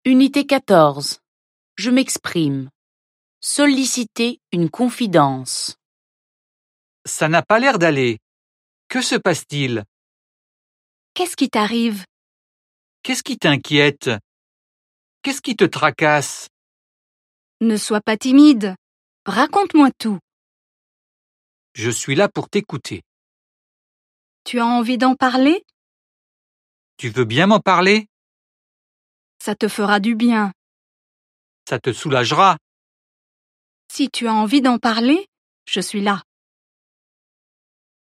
Unité 14. Je m'exprime. Solliciter une confidence. Ça n'a pas l'air d'aller. Que se passe-t-il? Qu'est-ce qui t'arrive? Qu'est-ce qui t'inquiète? Qu'est-ce qui te tracasse? Ne sois pas timide. Raconte-moi tout. Je suis là pour t'écouter. Tu as envie d'en parler? Tu veux bien m'en parler? Ça te fera du bien. Ça te soulagera. Si tu as envie d'en parler, je suis là.